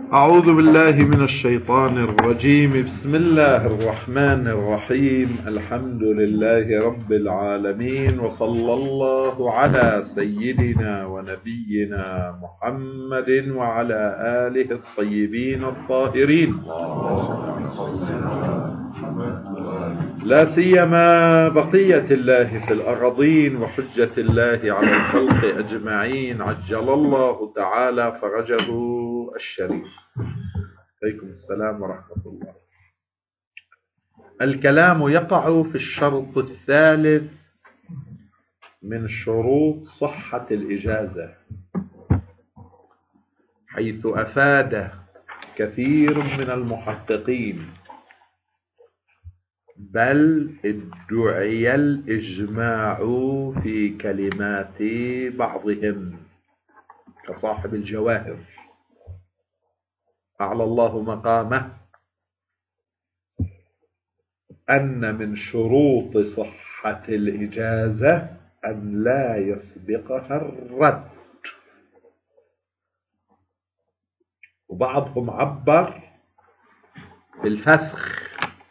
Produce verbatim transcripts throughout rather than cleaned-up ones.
أعوذ بالله من الشيطان الرجيم. بسم الله الرحمن الرحيم. الحمد لله رب العالمين، وصلى الله على سيدنا ونبينا محمد وعلى آله الطيبين الطاهرين، لا سيما بقية الله في الأرضين وحجة الله على الخلق أجمعين، عجل الله تعالى فرجه الشريف. عليكم السلام ورحمة الله. الكلام يقع في الشرط الثالث من شروط صحة الإجازة، حيث أفاد كثير من المحققين، بل ادعي الإجماع في كلمات بعضهم كصاحب الجواهر أعلى الله مقامه، أن من شروط صحة الإجازة أن لا يسبقها الرد. وبعضهم عبر بالفسخ،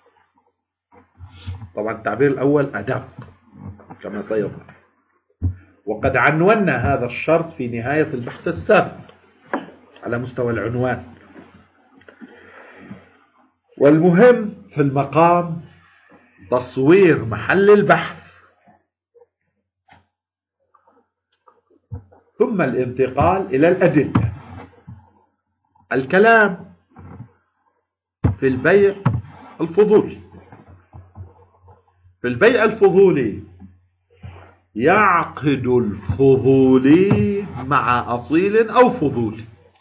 طبعا التعبير الأول أدق كما سيظهر، وقد عنونا هذا الشرط في نهاية البحث السابق على مستوى العنوان. والمهم في المقام تصوير محل البحث، ثم الانتقال إلى الأدلة. الكلام في البيع الفضولي. في البيع الفضولي يعقد الفضولي مع أصيل أو فضولي.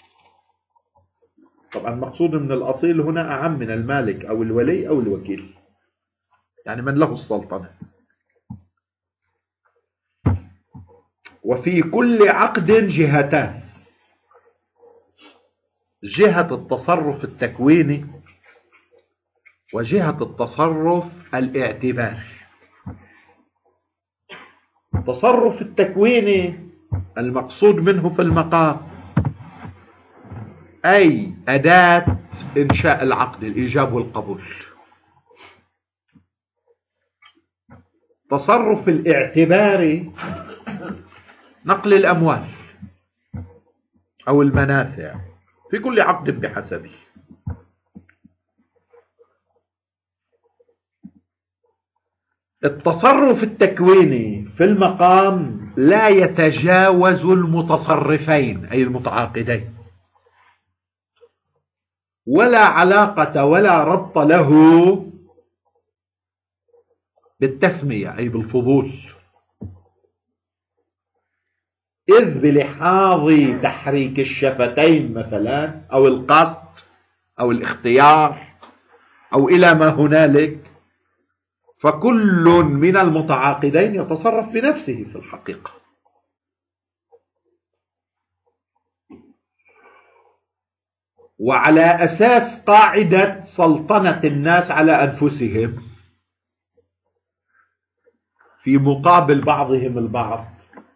طبعا المقصود من الأصيل هنا أعم من المالك أو الولي أو الوكيل، يعني من له السلطنة. وفي كل عقد جهتان: جهة التصرف التكويني وجهة التصرف الاعتباري. التصرف التكويني المقصود منه في المقام أي أداة إنشاء العقد، الإيجاب والقبول. التصرف الاعتباري نقل الأموال أو المنافع في كل عقد بحسبه. التصرف التكويني في المقام لا يتجاوز المتصرفين أي المتعاقدين، ولا علاقة ولا ربط له بالتسمية أي بالفضول، إذ بلحاظ تحريك الشفتين مثلا أو القصد أو الاختيار أو إلى ما هنالك، فكل من المتعاقدين يتصرف بنفسه في الحقيقة. وعلى أساس قاعدة سلطنة الناس على أنفسهم في مقابل بعضهم البعض،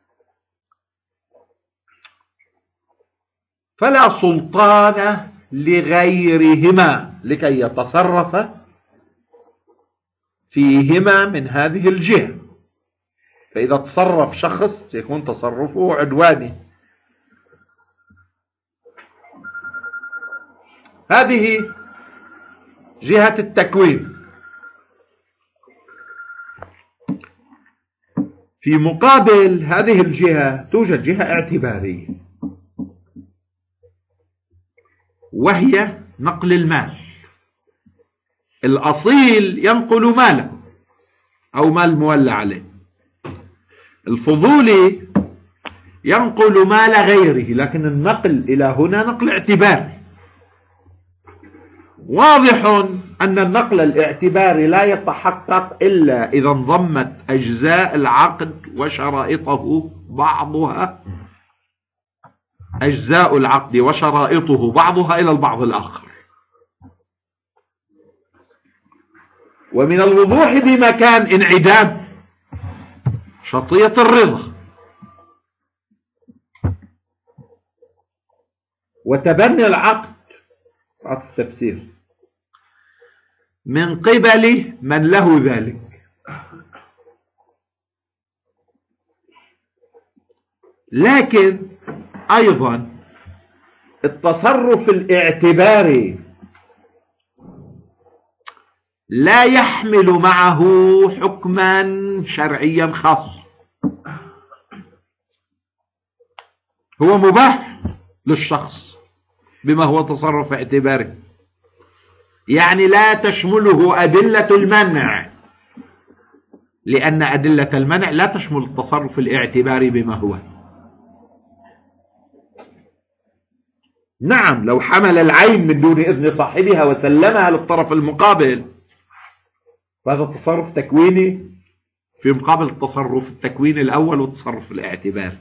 فلا سلطان لغيرهما لكي يتصرف فيهما من هذه الجهة. فإذا تصرف شخص يكون تصرفه عدواني. هذه جهة التكوين. في مقابل هذه الجهة توجد جهة اعتبارية، وهي نقل المال. الأصيل ينقل ماله أو مال مولى عليه، الفضولي ينقل مال غيره، لكن النقل إلى هنا نقل اعتباري. واضح أن النقل الاعتباري لا يتحقق إلا إذا انضمت أجزاء العقد وشرائطه بعضها أجزاء العقد وشرائطه بعضها إلى البعض الآخر. ومن الوضوح بمكان انعدام شرطية الرضا وتبني العقد التفسير من قبل من له ذلك. لكن أيضا التصرف الاعتباري لا يحمل معه حكما شرعيا خاص، هو مباح للشخص بما هو تصرف اعتباري، يعني لا تشمله أدلة المنع، لأن أدلة المنع لا تشمل التصرف الاعتباري بما هو. نعم، لو حمل العين من دون إذن صاحبها وسلمها للطرف المقابل فهذا تصرف تكويني في مقابل التصرف التكويني الأول والتصرف الاعتباري.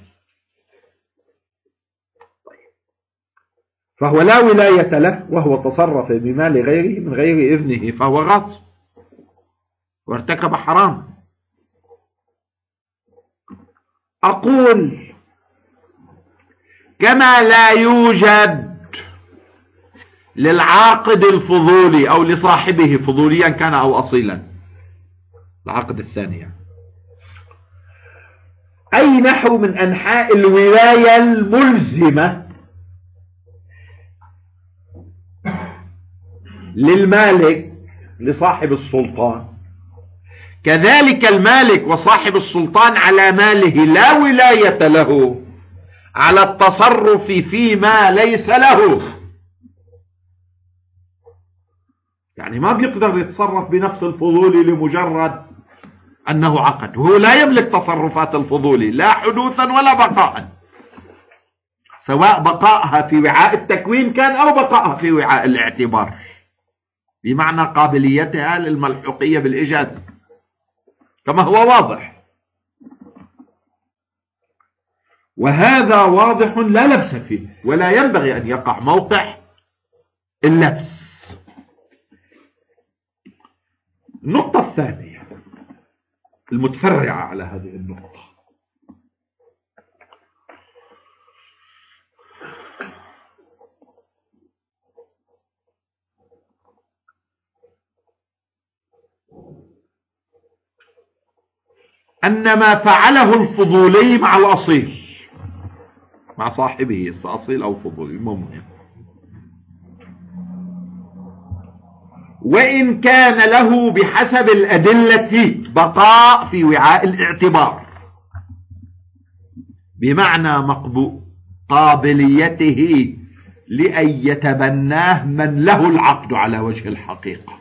فهو لا ولاية له وهو تصرف بمال غيره من غير إذنه، فهو غاصب وارتكب حرام. أقول كما لا يوجد للعاقد الفضولي أو لصاحبه فضوليا كان أو أصيلا، العقد الثاني، أي نحو من أنحاء الولاية الملزمة للمالك لصاحب السلطان، كذلك المالك وصاحب السلطان على ماله لا ولاية له على التصرف فيما ليس له. يعني ما بيقدر يتصرف بنفس الفضولي لمجرد أنه عقد، وهو لا يملك تصرفات الفضولي لا حدوثا ولا بقاء، سواء بقائها في وعاء التكوين كان أو بقائها في وعاء الاعتبار، بمعنى قابليتها للملحوقية بالإجازة كما هو واضح. وهذا واضح لا لبس فيه ولا ينبغي أن يقع موقع اللبس. النقطة الثانية المتفرعة على هذه النقطة، أن ما فعله الفضولي مع الأصيل، مع صاحبه أصيل أو فضولي ممكن، وإن كان له بحسب الأدلة بقاء في وعاء الاعتبار، بمعنى مقبول قابليته لأن يتبناه من له العقد على وجه الحقيقة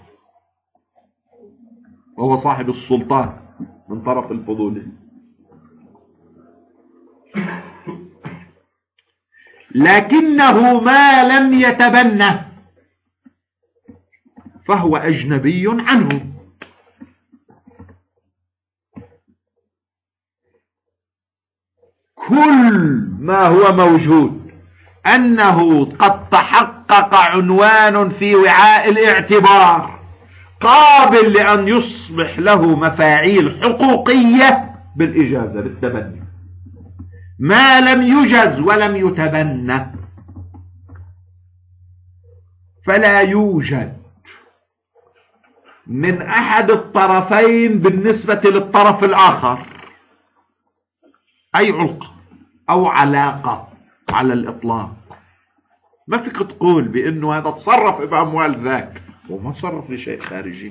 وهو صاحب السلطان من طرف الفضولي. لكنه ما لم يتبنه فهو أجنبي عنه، كل ما هو موجود أنه قد تحقق عنوان في وعاء الاعتبار قابل لأن يصبح له مفاعيل حقوقية بالإجازة بالتبني، ما لم يجز ولم يتبنى فلا يوجد من أحد الطرفين بالنسبة للطرف الآخر أي علقة أو علاقة على الإطلاق. ما فيك تقول بأنه هذا تصرف بأموال ذاك وما تصرف لشيء خارجي.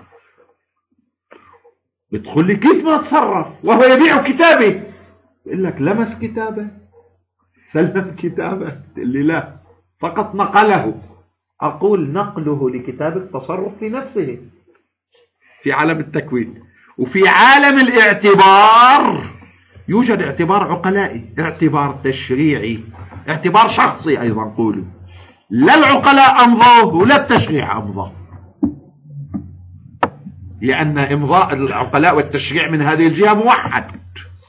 بتقول لي كيف ما تصرف وهو يبيع كتابه؟ يقول لك لمس كتابه، سلم كتابه، تقول لي لا فقط نقله. أقول نقله لكتابه تصرف في نفسه في عالم التكوين، وفي عالم الاعتبار يوجد اعتبار عقلائي، اعتبار تشريعي، اعتبار شخصي أيضا قولوا، لا العقلاء أمضوه ولا التشريع أمضاه، لأن إمضاء العقلاء والتشريع من هذه الجهة موحد،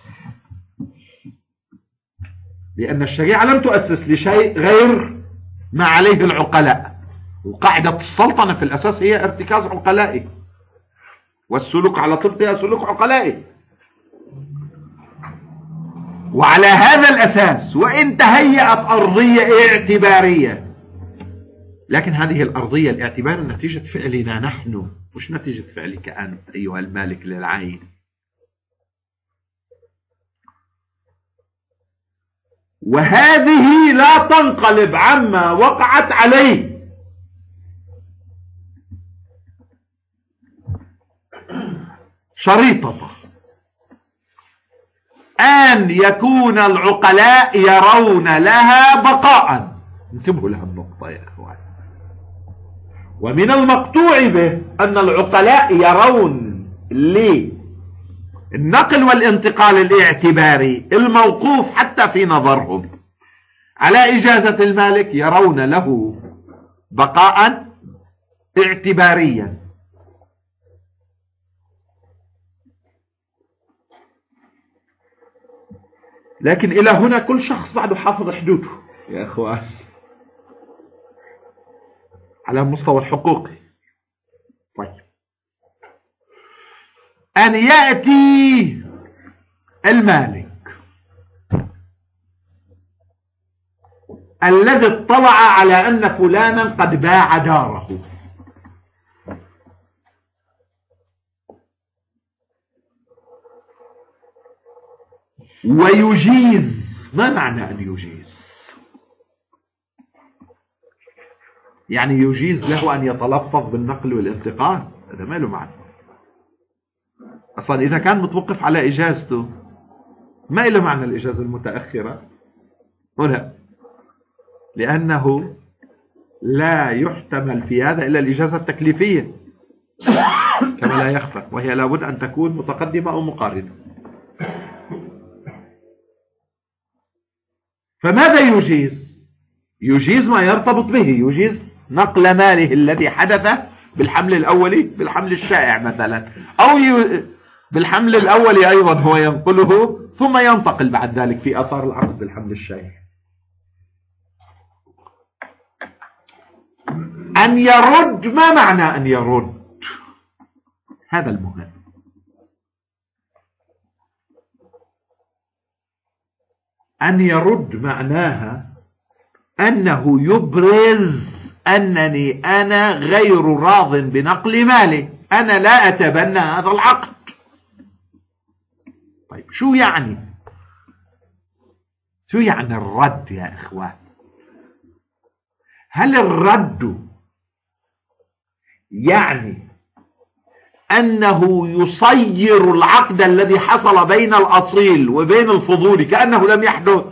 لأن الشريعة لم تؤسس لشيء غير ما عليه العقلاء، وقاعدة السلطنة في الأساس هي ارتكاز عقلائي، والسلوك على طبقها سلوك عقلائي. وعلى هذا الأساس وإن تهيأت أرضية اعتبارية لكن هذه الأرضية الاعتبار نتيجة فعلنا نحن، مش نتيجة فعلك أنت أيها المالك للعين. وهذه لا تنقلب عما وقعت عليه. شريطة أن يكون العقلاء يرون لها بقاء. انتبهوا لها النقطة يا أخوان. ومن المقطوع به أن العقلاء يرون للنقل والانتقال الاعتباري الموقوف حتى في نظرهم على إجازة المالك يرون له بقاء اعتباريا. لكن إلى هنا كل شخص بعده حافظ حدوده يا أخوان على المستوى الحقوقي. طيب، أن يأتي المالك الذي اطلع على أن فلانا قد باع داره ويجيز. ما معنى أن يجيز؟ يعني يجيز له أن يتلفظ بالنقل والانتقال؟ هذا ما له معنى أصلا. إذا كان متوقف على إجازته ما له معنى الإجازة المتأخرة هنا، لأنه لا يحتمل في هذا إلا الإجازة التكليفية كما لا يخفى، وهي لابد أن تكون متقدمة أو مقارنة. فماذا يجيز؟ يجيز ما يرتبط به، يجيز نقل ماله الذي حدث بالحمل الأولي بالحمل الشائع مثلا، أو ي... بالحمل الأولي أيضا هو ينقله ثم ينتقل بعد ذلك في أثار العقد بالحمل الشائع. أن يرد، ما معنى أن يرد؟ هذا المهم. أن يرد معناها أنه يبرز أنني أنا غير راض بنقل مالي، أنا لا أتبنى هذا العقد. طيب، شو يعني شو يعني الرد يا إخوان؟ هل الرد يعني أنه يصير العقد الذي حصل بين الأصيل وبين الفضولي كأنه لم يحدث؟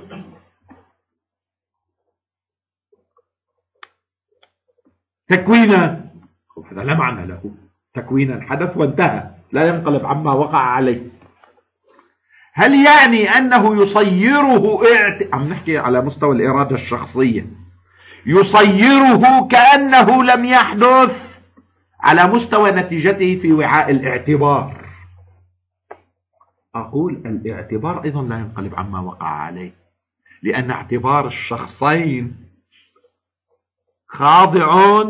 تكوينا، هذا لا معنى له. تكوينا حدث وانتهى، لا ينقلب عما وقع عليه. هل يعني أنه يصيره اعت... عم نحكي على مستوى الإرادة الشخصية، يصيره كأنه لم يحدث على مستوى نتيجته في وعاء الاعتبار؟ أقول الاعتبار أيضا لا ينقلب عما وقع عليه، لأن اعتبار الشخصين خاضع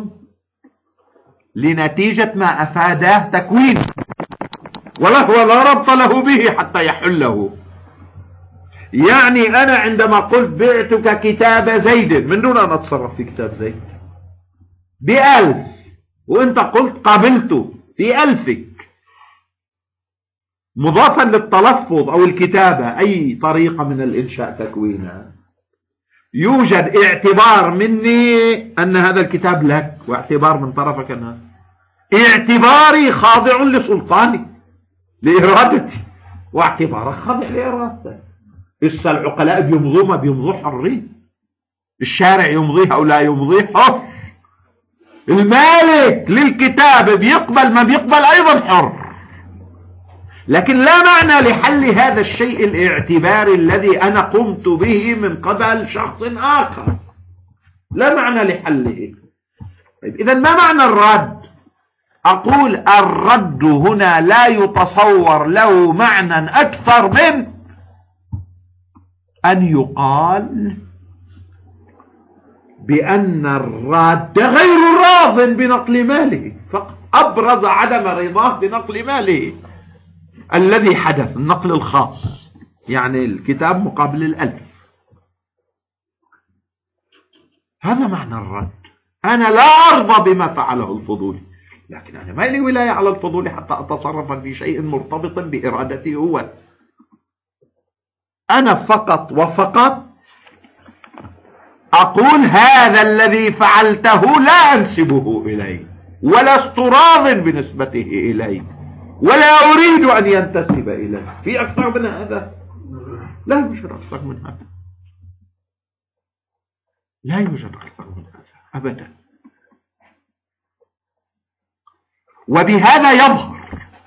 لنتيجة ما أفاده تكوين، وله لا ربط له به حتى يحله. يعني أنا عندما قلت بعتك كتاب زيد من دون أن أتصرف في كتاب زيد بألف، وأنت قلت قابلته في ألفك، مضافا للتلفظ أو الكتابة أي طريقة من الإنشاء تكوينها، يوجد اعتبار مني أن هذا الكتاب لك، واعتبار من طرفك أنه اعتباري خاضع لسلطاني لإرادتي، واعتبارك خاضع لإرادتك. إسا العقلاء بيمضوا ما بيمضوا حرين، الشارع يمضيه أو لا يمضيه حر، المالك للكتاب بيقبل ما بيقبل أيضا حر. لكن لا معنى لحل هذا الشيء الاعتباري الذي أنا قمت به من قبل شخص آخر، لا معنى لحله. طيب، إذا ما معنى الرد؟ أقول الرد هنا لا يتصور له معنى أكثر من أن يقال بأن الراد غير راض بنقل ماله، فقط أبرز عدم رضاه بنقل ماله الذي حدث، النقل الخاص، يعني الكتاب مقابل الألف. هذا معنى الرد. أنا لا أرضى بما فعله الفضولي، لكن أنا ما لي ولاية على الفضولي حتى أتصرف في شيء مرتبط بإرادتي هو. أنا فقط وفقط أقول هذا الذي فعلته لا أنسبه إلي، ولست راض بنسبته إلي، ولا أريد أن ينتسب إليه. في أكثر من هذا؟ لا يوجد أكثر من هذا، لا يوجد أكثر من هذا أبدا. وبهذا يظهر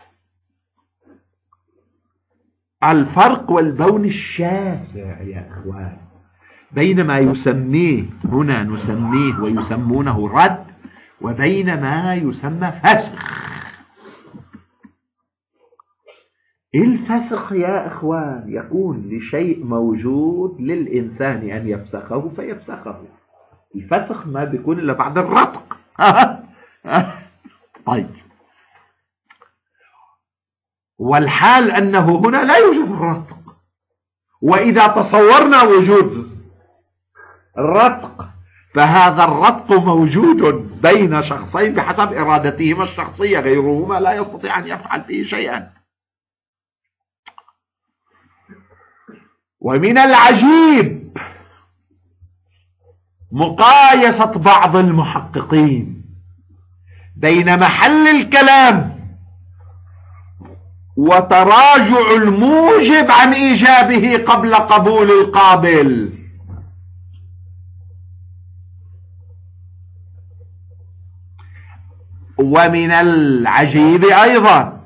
الفرق والبون الشاسع يا أخوان بين ما يسميه هنا نسميه ويسمونه رد، وبين ما يسمى فسخ. الفسخ يا أخوان يكون لشيء موجود للإنسان أن يفسخه فيفسخه. الفسخ ما بيكون إلا بعد الرتق. طيب، والحال أنه هنا لا يوجد الرتق، وإذا تصورنا وجود الرتق فهذا الرتق موجود بين شخصين بحسب إرادتهما الشخصية، غيرهما لا يستطيع أن يفعل فيه شيئا. ومن العجيب مقايسة بعض المحققين بين محل الكلام وتراجع الموجب عن إيجابه قبل قبول القابل. ومن العجيب أيضا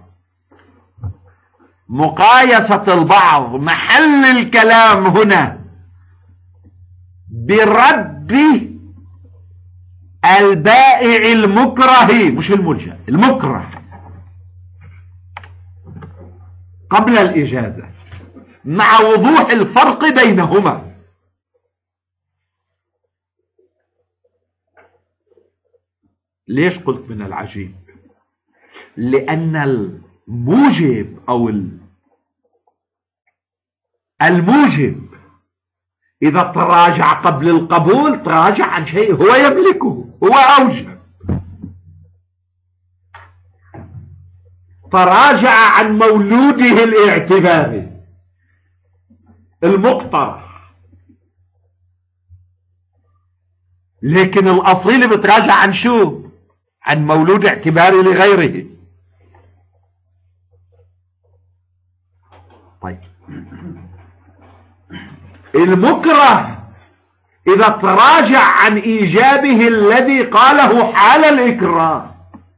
مقايسة البعض محل الكلام هنا برد البائع المكره، مش الملجأ، المكره قبل الإجازة، مع وضوح الفرق بينهما. ليش قلت من العجيب؟ لأن الموجب أو الموجب إذا تراجع قبل القبول تراجع عن شيء هو يملكه، هو أوجب، تراجع عن مولوده الاعتباري المقترح. لكن الأصيل بتراجع عن شو؟ عن مولود اعتباري لغيره. طيب، المكره إذا تراجع عن إيجابه الذي قاله حال الإكراه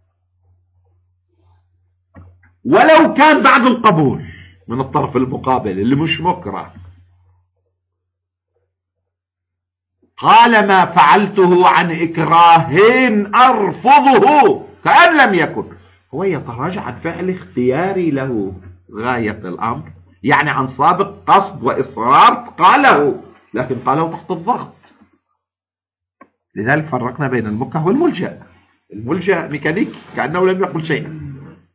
ولو كان بعد القبول من الطرف المقابل اللي مش مكره، قال ما فعلته عن إكراه أرفضه كأن لم يكن، هو يتراجع عن فعل اختياري له غاية الأمر، يعني عن سابق قصد وإصرار قاله، لكن قاله تحت الضغط. لذلك فرقنا بين المكره والملجأ. الملجأ ميكانيكي كأنه لم يقل شيء.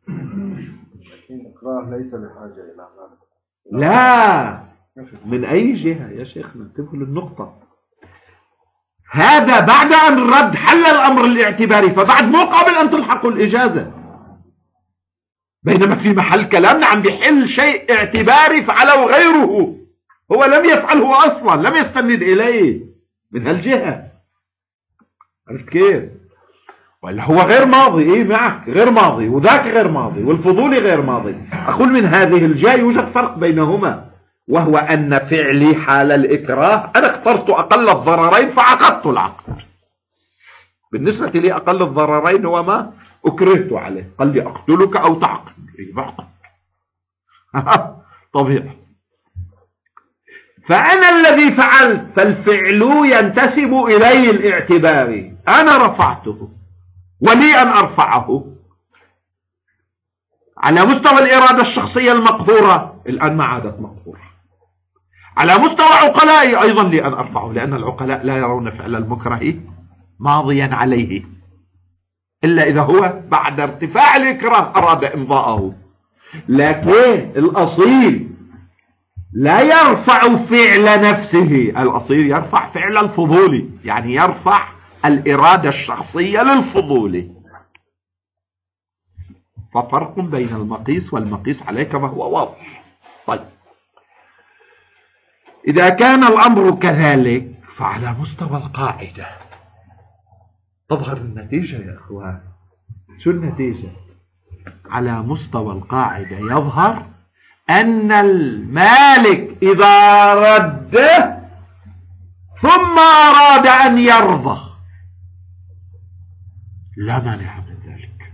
الإكراه ليس بحاجة إلى لا، من أي جهة يا شيخنا؟ انتبهوا للنقطة. هذا بعد أن الرد حل الأمر الاعتباري، فبعد مو قابل أن تلحق الإجازة، بينما في محل كلامنا عم بيحل شيء اعتباري فعله غيره، هو لم يفعله أصلا، لم يستند إليه من هالجهة. عرفت كيف؟ ولا هو غير ماضي، إيه معك غير ماضي وذاك غير ماضي والفضولي غير ماضي. أقول من هذه الجهة يوجد فرق بينهما، وهو أن فعلي حال الإكراه أنا اخترت أقل الضررين فعقدت العقد. بالنسبة لي أقل الضررين هو ما أكرهت عليه، قال لي أقتلك أو تعقد، إيه بعقد طبيعي. فأنا الذي فعلت، فالفعل ينتسب إلي الاعتباري، أنا رفعته ولي أن أرفعه على مستوى الإرادة الشخصية المقهورة، الآن ما عادت مقهورة. على مستوى عقلائي أيضا لي أن أرفعه، لأن العقلاء لا يرون فعل المكره ماضيا عليه إلا إذا هو بعد ارتفاع الإكراه أراد إمضاءه. لكن الأصيل لا يرفع فعل نفسه، الأصيل يرفع فعل الفضولي، يعني يرفع الإرادة الشخصية للفضول. ففرق بين المقيس والمقيس عليه كما هو واضح. طيب، إذا كان الأمر كذلك فعلى مستوى القاعدة تظهر النتيجة يا أخوان. شو النتيجة؟ على مستوى القاعدة يظهر أن المالك إذا رده ثم أراد أن يرضى لا مانع من ذلك،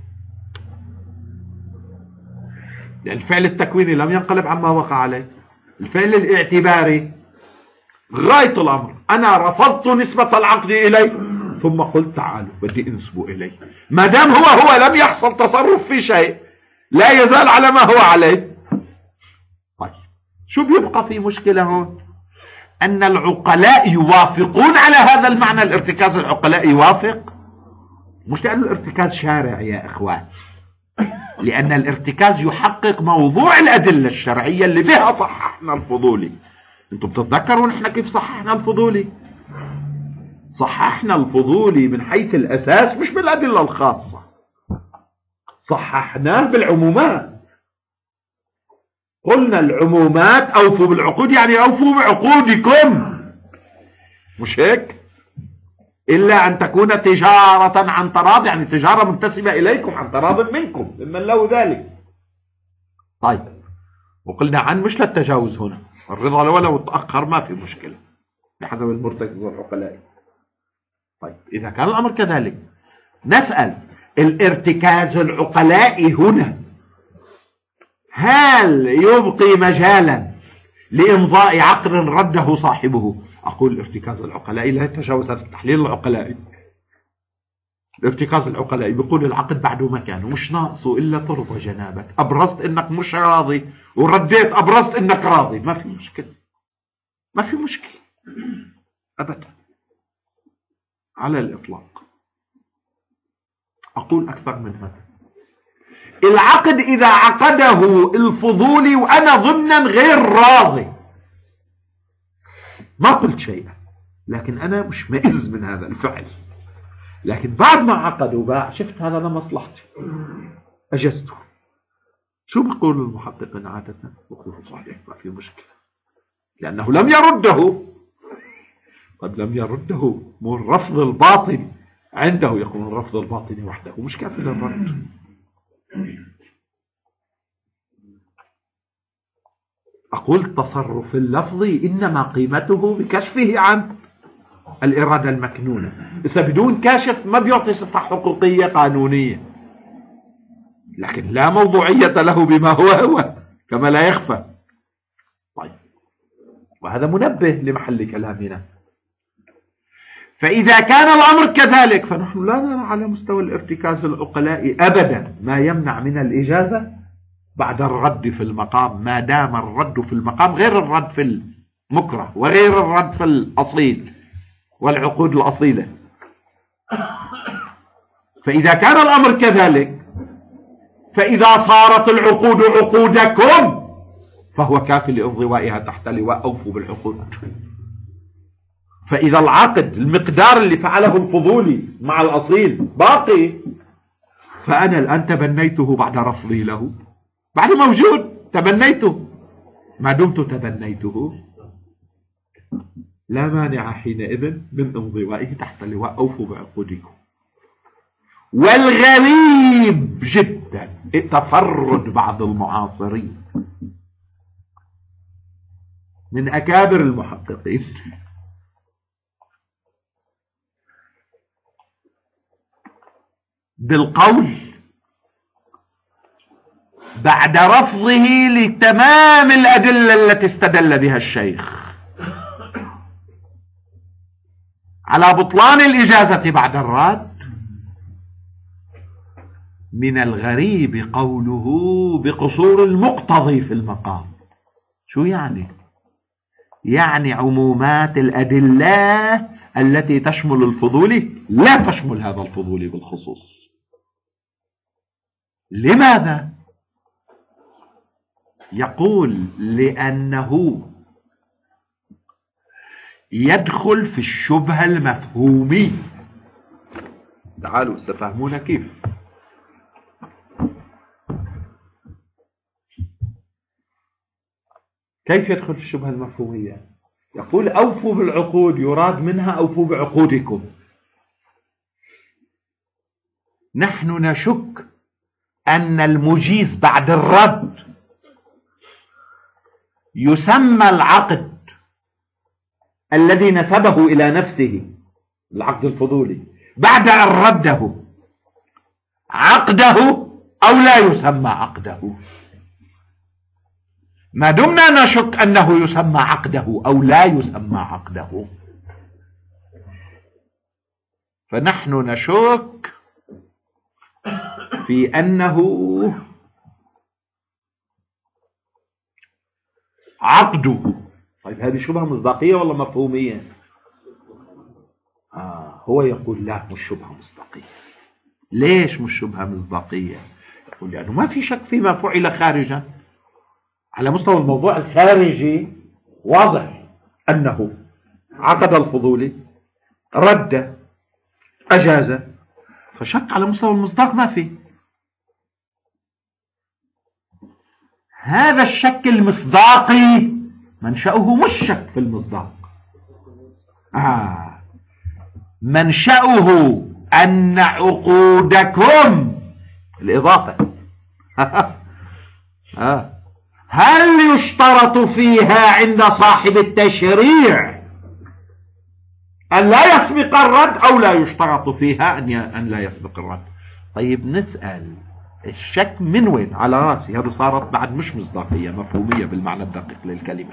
لأن الفعل التكويني لم ينقلب عما وقع عليه. الفعل الاعتباري غاية الأمر أنا رفضت نسبة العقد إليه ثم قلت تعالوا بدي انسبوا إليه. ما دام هو هو لم يحصل تصرف في شيء لا يزال على ما هو عليه. طيب، شو بيبقى في مشكلة هون؟ أن العقلاء يوافقون على هذا المعنى. الارتكاز العقلاء يوافق، مش لأنه الارتكاز شارع يا إخوان، لأن الارتكاز يحقق موضوع الأدلة الشرعية اللي بها صححنا الفضولي. انتم بتتذكروا نحن كيف صححنا الفضولي؟ صححنا الفضولي من حيث الأساس مش بالأدلة الخاصة، صححناه بالعمومات. قلنا العمومات أوفوا بالعقود يعني أوفوا بعقودكم، مش هيك؟ إلا أن تكون تجارة عن تراض، يعني تجارة منتسبة إليكم عن تراض منكم ممن له ذلك. طيب، وقلنا عن مش للتجاوز هنا، الرضا ولو تأخر ما في مشكلة بحسب المرتكز والعقلاء. طيب، إذا كان الأمر كذلك نسأل الارتكاز العقلاء هنا هل يبقي مجالا لإمضاء عقد رده صاحبه؟ أقول الارتكاز العقلاء لا يتجاوز هذا التحليل العقلائي. الارتكاز العقلائي بيقول العقد بعده مكانه مش ناقصه إلا ترضى جنابك. أبرزت إنك مش راضي ورديت أبرزت إنك راضي، ما في مشكلة، ما في مشكلة أبدا على الإطلاق. أقول أكثر من هذا، العقد إذا عقده الفضولي وأنا ضمنا غير راضي ما قلت شيئا، لكن أنا مش مئز من هذا الفعل، لكن بعد ما عقد وباع شفت هذا لمصلحتي أجزته. شو بيقول المحققين عادة؟ بيقولوا صحيح ما في مشكلة لأنه لم يرده. قد لم يرده مو الرفض الباطني عنده، يكون الرفض الباطني وحده مش كافي للرد. أقول التصرف اللفظي إنما قيمته بكشفه عن الإرادة المكنونة. إذا بدون كاشف ما بيعطي صفة حقوقية قانونية، لكن لا موضوعية له بما هو هو كما لا يخفى. طيب، وهذا منبه لمحل كلامنا. فإذا كان الأمر كذلك فنحن لا نرى على مستوى الارتكاز العقلائي أبدا ما يمنع من الإجازة بعد الرد في المقام، ما دام الرد في المقام غير الرد في المكره وغير الرد في الأصيل والعقود الأصيلة. فإذا كان الأمر كذلك فإذا صارت العقود عقودكم فهو كافي لانضوائها تحت لواء أوفوا بالعقود. فإذا العقد المقدار اللي فعله الفضولي مع الأصيل باقي فأنا الآن تبنيته بعد رفضي له، بعد موجود تبنيته، ما دمت تبنيته لا مانع حينئذ من انضوائه تحت لواء أوفوا بعقودكم. والغريب جدا تفرد بعض المعاصرين من أكابر المحققين بالقول بعد رفضه لتمام الأدلة التي استدل بها الشيخ على بطلان الإجازة بعد الرد، من الغريب قوله بقصور المقتضي في المقام. شو يعني؟ يعني عمومات الأدلة التي تشمل الفضولي لا تشمل هذا الفضولي بالخصوص. لماذا؟ يقول لأنه يدخل في الشبهة المفهومية تعالوا ستفهمون كيف. كيف يدخل في الشبهة المفهومية؟ يقول أوفوا بالعقود، يراد منها أوفوا بعقودكم. نحن نشك أن المجيز بعد الرد يسمى العقد الذي نسبه إلى نفسه، العقد الفضولي، بعد أن رده عقده أو لا يسمى عقده. ما دمنا نشك أنه يسمى عقده أو لا يسمى عقده، فنحن نشك في أنه عقده. طيب هذه شبهة مصداقية ولا مفهومية؟ آه هو يقول لا، مش شبهة مصداقية. ليش مش شبهة مصداقية؟ يقول لأنه ما في شك فيما فعل خارجا. على مستوى الموضوع الخارجي واضح أنه عقد الفضولي، رد، أجاز، فشك على مستوى المصداق ما في. هذا الشك المصداقي منشأه مش شك في المصداق، آه منشأه أن عقودكم الإضافة آه هل يشترط فيها عند صاحب التشريع أن لا يسبق الرد أو لا يشترط فيها أن لا يسبق الرد؟ طيب نسأل الشك من وين؟ على رأسي، هذا صارت بعد مش مصداقية، مفهومية بالمعنى الدقيق للكلمة.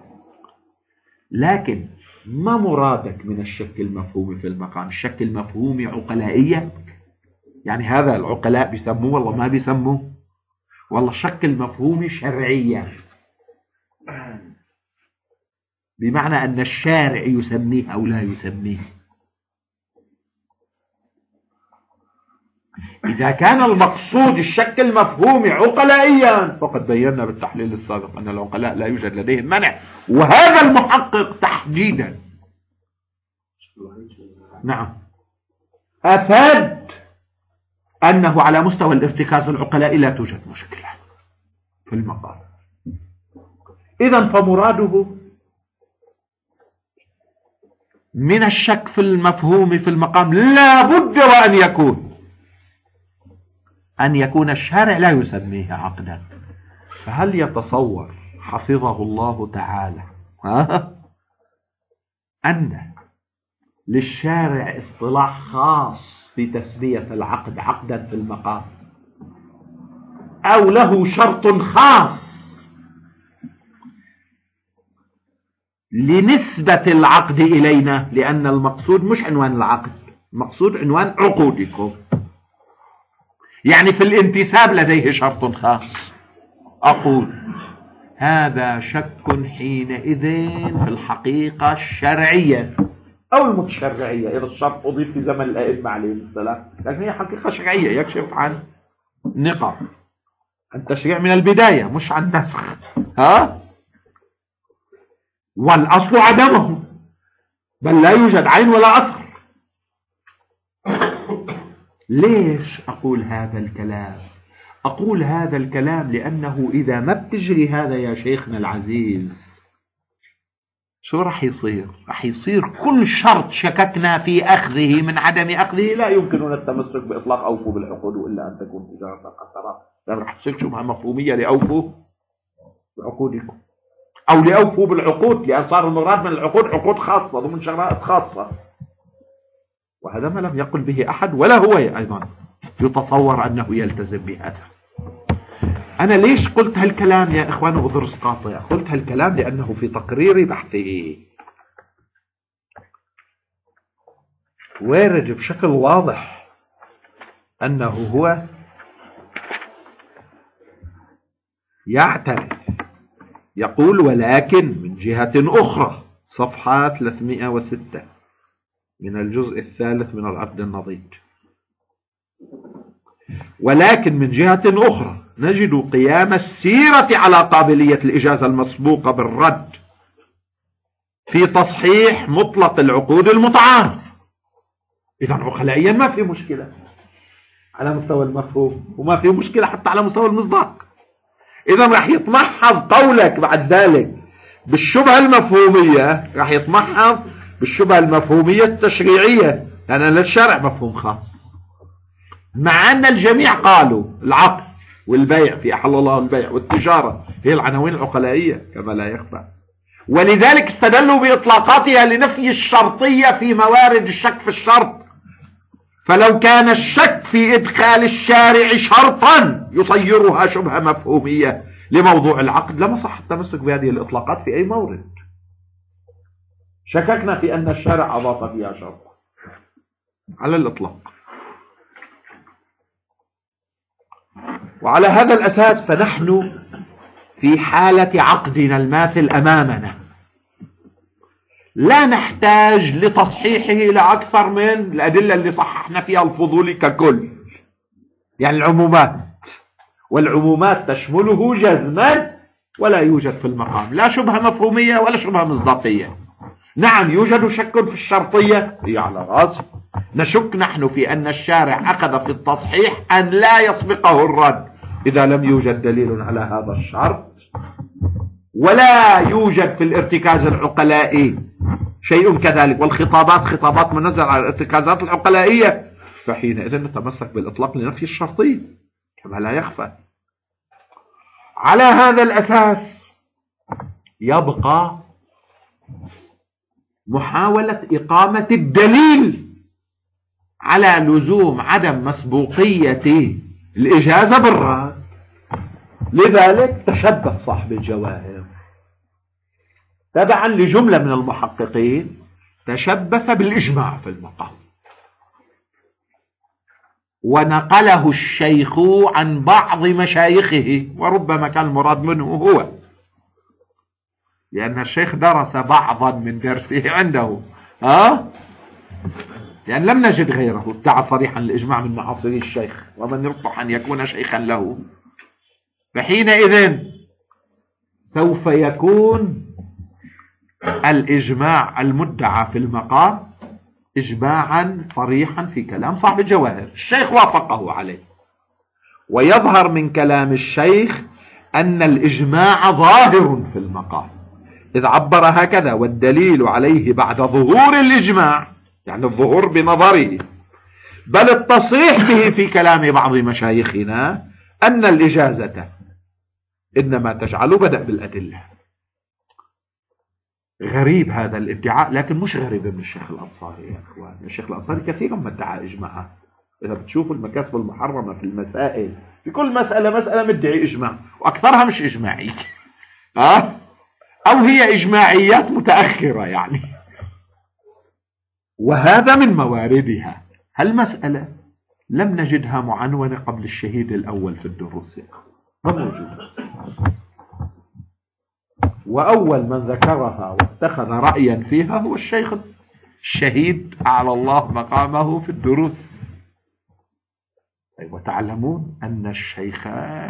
لكن ما مرادك من الشك المفهومي في المقام؟ الشك المفهومي عقلائية؟ يعني هذا العقلاء بيسموه والله ما بيسموه؟ والله الشك المفهومي شرعية، بمعنى أن الشارع يسميه أو لا يسميه. إذا كان المقصود الشك المفهومي عقلائيا، فقد بينا بالتحليل السابق أن العقلاء لا يوجد لديهم منع، وهذا المحقق تحديدا نعم أفاد أنه على مستوى الارتكاز العقلائي لا توجد مشكلة في المقام. إذن فمراده من الشك في المفهوم في المقام لا بد وأن يكون أن يكون الشارع لا يسميه عقدا. فهل يتصور حفظه الله تعالى أن للشارع اصطلاح خاص في تسمية العقد عقدا في المقام، أو له شرط خاص لنسبة العقد إلينا؟ لأن المقصود مش عنوان العقد، المقصود عنوان عقودكم. يعني في الانتساب لديه شرط خاص. أقول هذا شك حينئذ في الحقيقة الشرعية أو المتشرعية، إذا الشرط أضيف في زمن الأئمة عليهم السلام، لكن هي حقيقة شرعية يكشف عن نقاط التشريع من البداية مش عن نسخ. ها؟ والأصل عدمه، بل لا يوجد عين ولا أثر. ليش أقول هذا الكلام؟ أقول هذا الكلام لأنه إذا ما بتجري هذا يا شيخنا العزيز، شو رح يصير؟ رح يصير كل شرط شككنا في أخذه من عدم أخذه لا يمكننا التمسك بإطلاق أوفوا بالعقود وإلا أن تكون تجارة قصرة. لأن رح تصير شبهة مفهومية لأوفوا بعقودكم أو لأوفوا بالعقود، لأن صار المراد من العقود عقود خاصة ضمن شرائط خاصة، وهذا ما لم يقل به أحد ولا هو أيضا يتصور أنه يلتزم بهذا. أنا ليش قلت هالكلام يا إخوان أدرس قاطع؟ قلت هالكلام لأنه في تقرير بحثه وارد بشكل واضح أنه هو يعترف، يقول ولكن من جهة أخرى، صفحة ثلاثمئة وستة من الجزء الثالث من العقد النضيج، ولكن من جهة أخرى نجد قيام السيرة على قابلية الإجازة المسبوقة بالرد في تصحيح مطلق العقود المتعارف. إذا عقلائيا ما في مشكلة على مستوى المفهوم، وما في مشكلة حتى على مستوى المصداق. إذا راح يتمحض قولك بعد ذلك بالشبهة المفهومية، راح يتمحض بالشبهة المفهومية التشريعية، لأن للشرع مفهوم خاص، مع أن الجميع قالوا العقد والبيع في أحل الله البيع والتجارة هي العناوين العقلائية كما لا يخفى، ولذلك استدلوا بإطلاقاتها لنفي الشرطية في موارد الشك في الشرط. فلو كان الشك في إدخال الشارع شرطا يصيرها شبهة مفهومية لموضوع العقد لما صح التمسك بهذه الإطلاقات في أي مورد. شككنا في أن الشارع أضاف فيها شرطا على الإطلاق. وعلى هذا الأساس فنحن في حالة عقدنا الماثل أمامنا لا نحتاج لتصحيحه لأكثر من الأدلة اللي صححنا فيها الفضولي ككل، يعني العمومات، والعمومات تشمله جزما ولا يوجد في المقام لا شبهة مفهومية ولا شبهة مصداقية. نعم يوجد شك في الشرطية، هي على رأسه، نشك نحن في أن الشارع أخذ في التصحيح أن لا يسبقه الرد إذا لم يوجد دليل على هذا الشرط، ولا يوجد في الارتكاز العقلائي شيء كذلك، والخطابات خطابات منزل على الارتكازات العقلائية، فحينئذ نتمسك بالإطلاق لنفي الشرطية كما لا يخفى. على هذا الأساس يبقى محاولة إقامة الدليل على لزوم عدم مسبوقية الإجازة بالرد. لذلك تشبه صاحب الجواهر تبعا لجملة من المحققين، تشبث بالإجماع في المقام، ونقله الشيخ عن بعض مشايخه، وربما كان المراد منه هو، لأن الشيخ درس بعضا من درسه عنده، ها؟ لأن لم نجد غيره ادعى صريحا الإجماع من معاصري الشيخ، ومن يطمح أن يكون شيخا له، فحينئذ سوف يكون الإجماع المدعى في المقام إجماعا صريحا في كلام صاحب الجواهر، الشيخ وافقه عليه، ويظهر من كلام الشيخ أن الإجماع ظاهر في المقام، إذ عبر هكذا: والدليل عليه بعد ظهور الإجماع، يعني الظهور بنظره، بل التصريح به في كلام بعض مشايخنا أن الإجازة إنما تجعل بدأ بالأدلة. غريب هذا الادعاء، لكن مش غريب من الشيخ الأنصاري يا أخوان. الشيخ الأنصاري كثيرا ما ادعى إجماعا، إذا بتشوفوا المكاسب المحرمة في المسائل، في كل مسألة مسألة مدعي إجماع، وأكثرها مش إجماعي أه؟ أو هي إجماعيات متأخرة يعني، وهذا من مواردها. هالمسألة لم نجدها معنونة قبل الشهيد الأول في الدروس، ما موجودة، وأول من ذكرها واتخذ رأيا فيها هو الشيخ الشهيد أعلى الله مقامه في الدروس. وتعلمون أن الشيخ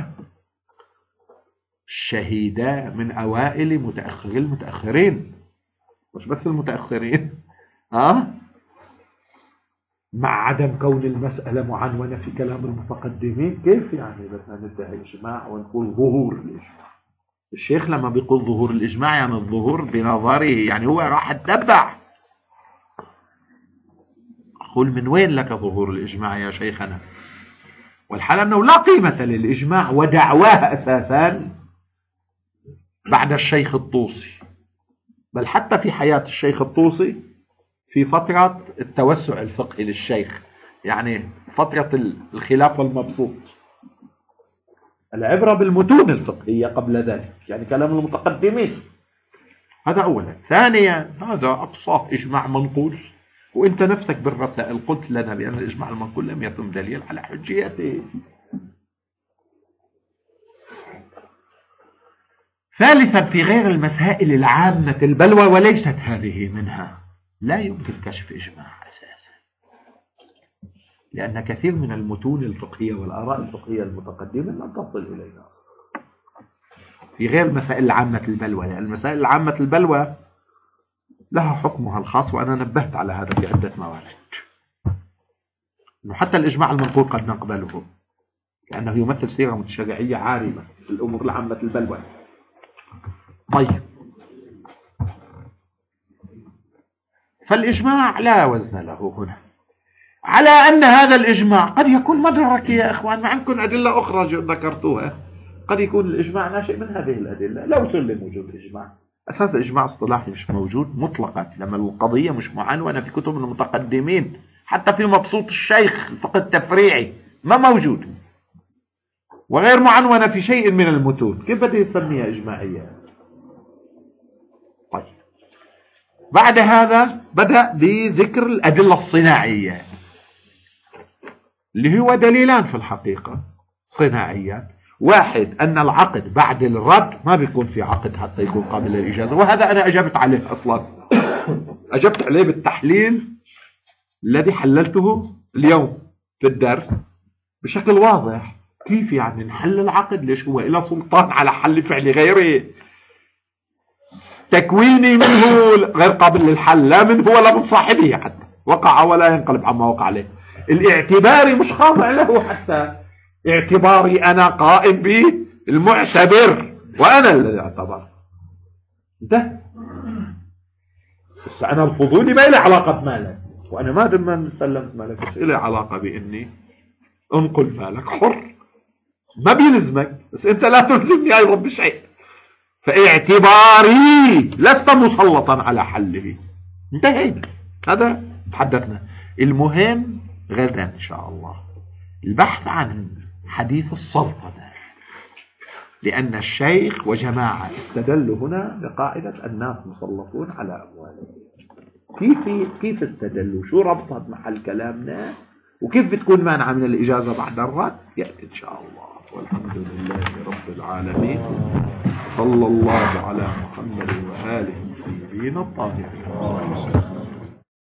الشهيدا من أوائل متأخرين المتأخرين، مش بس المتأخرين أه؟ مع عدم كون المسألة معنونة في كلام المتقدمين، كيف يعني بدنا ندعي إجماع ونقول ظهور الإجماع؟ الشيخ لما بيقول ظهور الإجماع يعني الظهور بنظره، يعني هو راح اتبع. أقول من وين لك ظهور الإجماع يا شيخنا؟ والحال أنه لا قيمة للإجماع ودعواه أساسا بعد الشيخ الطوسي، بل حتى في حياة الشيخ الطوسي في فترة التوسع الفقهي للشيخ، يعني فترة الخلاف المبسوط، العبرة بالمتون الفقهية قبل ذلك، يعني كلام المتقدمين. هذا أولا. ثانيا هذا أقصى إجماع منقول، وإنت نفسك بالرسائل قلت لنا بأن الإجماع المنقول لم يتم دليل على حجيته. ثالثا في غير المسائل العامة البلوى وليست هذه منها لا يمكن كشف إجماع أساسا، لأن كثير من المتون الفقهية والآراء الفقهية المتقدمة لم تصل إلينا في غير المسائل العامة البلوى، لأن المسائل العامة البلوى لها حكمها الخاص، وأنا نبهت على هذا في عدة موارد. أنه حتى الإجماع المنقول قد نقبله لأنه يمثل صيغة متشرعية عارمة في الأمور العامة البلوى. طيب، فالإجماع لا وزن له هنا، على أن هذا الإجماع قد يكون مدرك يا إخوان، ما عندكم أدلة أخرى ذكرتوها، قد يكون الإجماع ناشئ من هذه الأدلة. لو سلم وجود إجماع، أساس الإجماع اصطلاحي مش موجود مطلقا، لما القضية مش معنونة في كتب المتقدمين، حتى في مبسوط الشيخ الفقه التفريعي ما موجود، وغير معنونة في شيء من المتون، كيف بدي يسميها إجماعية؟ طيب، بعد هذا بدأ بذكر الأدلة الصناعية اللي هو دليلان في الحقيقة صناعيا. واحد، أن العقد بعد الرد ما بيكون في عقد حتى يكون قابل للإجازة، وهذا أنا أجبت عليه أصلا أجبت عليه بالتحليل الذي حللته اليوم في الدرس بشكل واضح. كيف يعني نحل العقد؟ ليش هو إلى سلطان على حل فعل غيره، تكويني منه غير قابل للحل، لا منه ولا من صاحبه حتى، وقع ولا ينقلب عما وقع عليه. الاعتباري مش خاضع له حتى، اعتباري أنا قائم به المعتبر وأنا الذي اعتبر ده. بس أنا الفضولي ما له علاقة بمالك، وأنا ما دم سلمت مالك، بس له علاقة بإني انقل مالك حر، ما بيلزمك، بس أنت لا تلزمني أيضا بشيء. فاعتباري لست مسلطا على حله. انتهينا، هذا تحدثنا. المهم غدا إن شاء الله البحث عن حديث السلطنة، لأن الشيخ وجماعة استدلوا هنا بقاعدة الناس مسلطون على أموالهم. كيف كيف استدلوا؟ شو ربطت محل كلامنا؟ وكيف بتكون مانعة من الإجازة بعد الرد؟ يأتي إن شاء الله. والحمد لله رب العالمين، صلى الله على محمد وآله الطيبين الطاهرين.